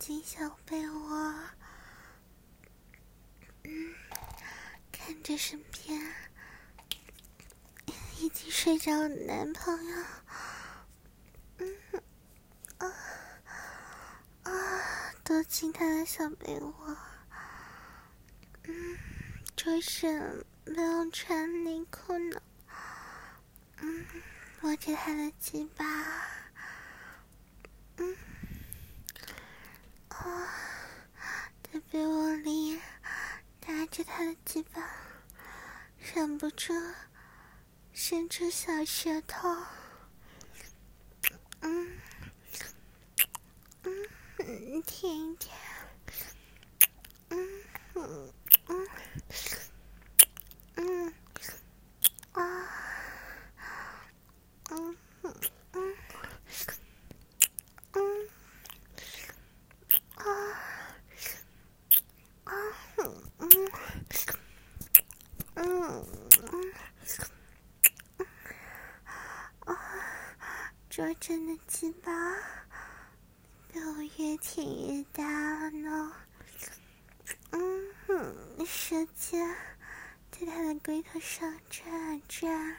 进小被窝，看着身边已经睡着的男朋友，躲进他的小被窝，着身没有穿内裤呢，摸着他的鸡巴，在被窝里拿着他的鸡巴，忍不住伸出小舌头，舔一舔，拙真的鸡巴被我越舔越大了呢。舌尖在他的龟头上转啊转，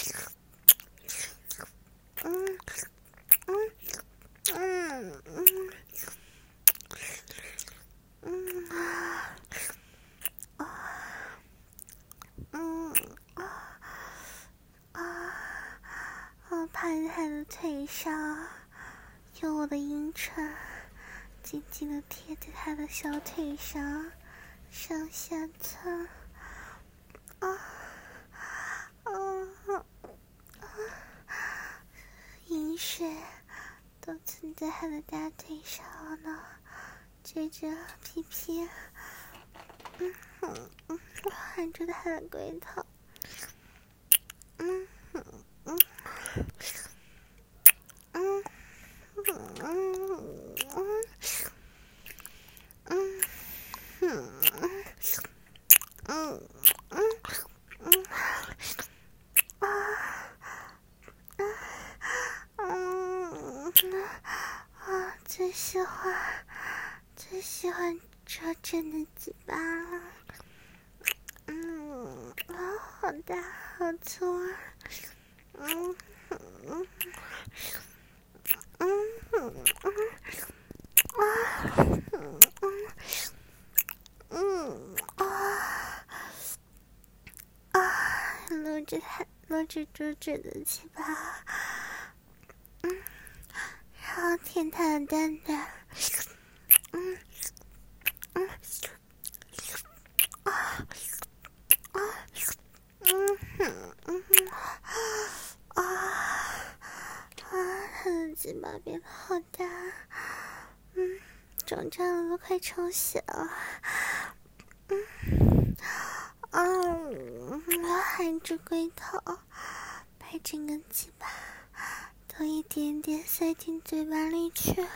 我趴在他的腿上，用我的阴唇紧紧地贴在他的小腿上，上下蹭，饮水都蹭在他的大腿上了呢，接着屁屁，含住他的龟头，最喜欢拙真的鸡巴了，好大好粗啊，搂着拙真的鸡巴，然后舔他的蛋蛋，他的鸡巴变得好大，肿胀的都快充血了，含着龟头，把整个鸡巴都一点点塞进嘴巴里去，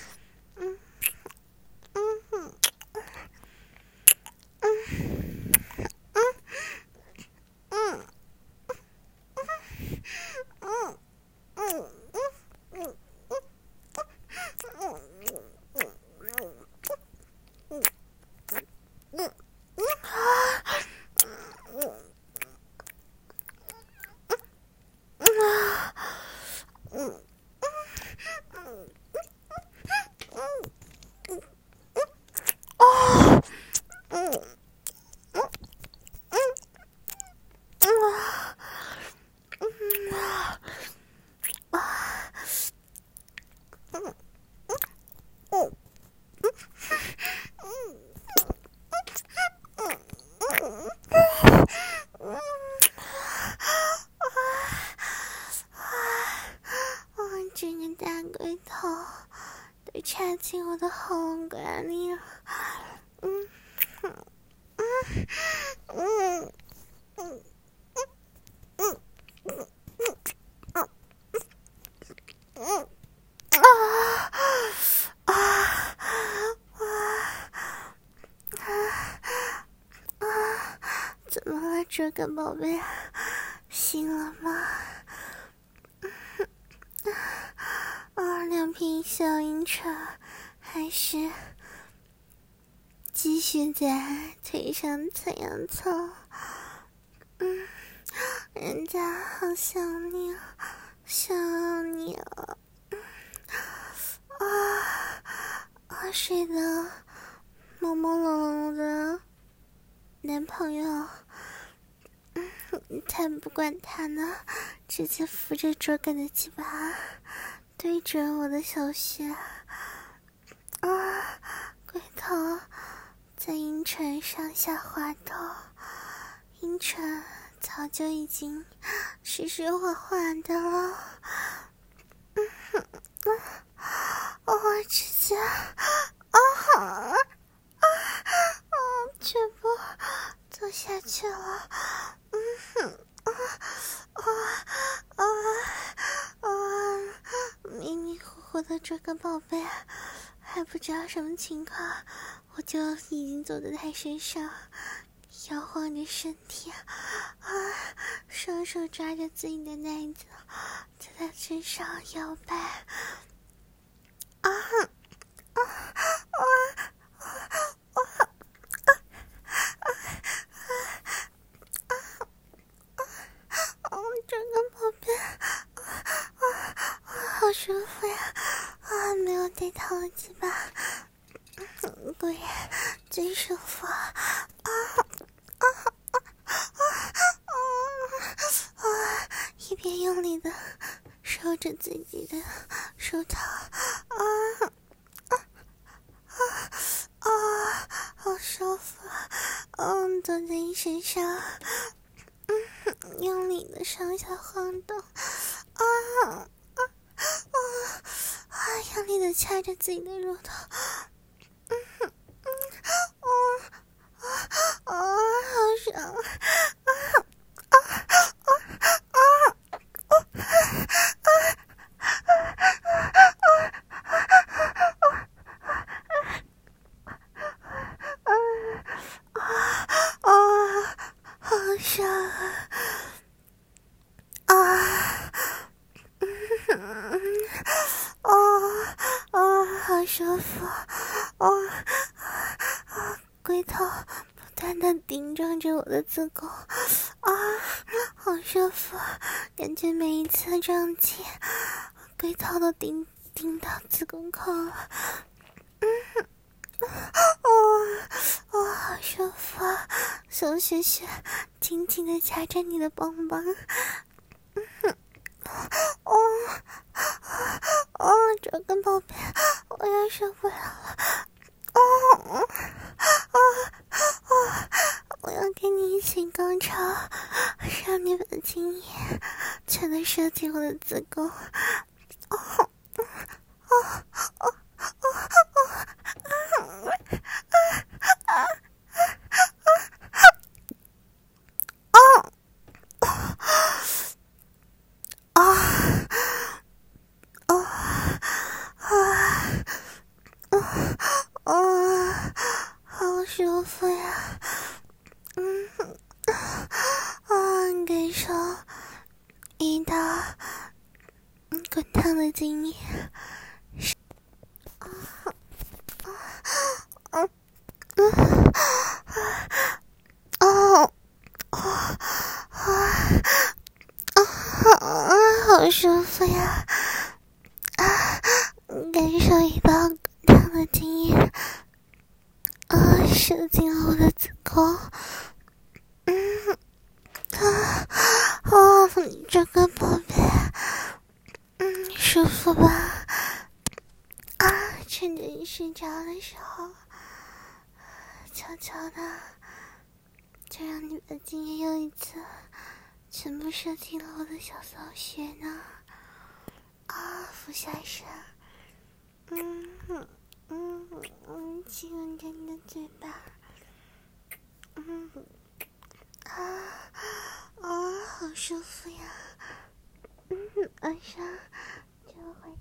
整个大龟头都插进我的喉咙管里了，怎么了，这个宝贝，醒了吗？两瓶小阴唇还是继续在腿上蹭呀蹭？人家好想你，想你啊！我睡得朦朦胧胧的男朋友，才不管他呢，直接扶着桌杆的鸡巴对着我的小穴龟头在阴唇上下滑动，阴唇早就已经湿湿滑滑的了。我直接全部坐下去了。迷迷糊糊的这个宝贝还不知道什么情况，我就已经坐在他身上，摇晃着身体，双手抓着自己的奶子，在他身上摇摆。这个宝贝，好舒服呀！没有对到了鸡巴，果然最舒服。一边用力的收着自己的手套，好舒服。坐在你身上，用力的上下晃动，用力的掐着自己的乳头，好爽。好爽好舒服，龟头不断的顶撞着我的子宫，好舒服，感觉每一次撞击，龟头都顶到子宫口了，好舒服，小雪雪紧紧的夹着你的棒棒，这个宝贝，我要受不了了，我要跟你一起高潮，让你把精液全都射进我的子宫，好舒服呀！感受一道滚烫的精液，好舒服呀！感受一道滚烫的精液，射进了我的子宫。这个宝贝，舒服吧？趁着你睡着的时候，悄悄的就让你的精液又一次全部射进了我的小骚穴呢。俯下身，亲吻着你的嘴巴，好舒服呀！晚上就会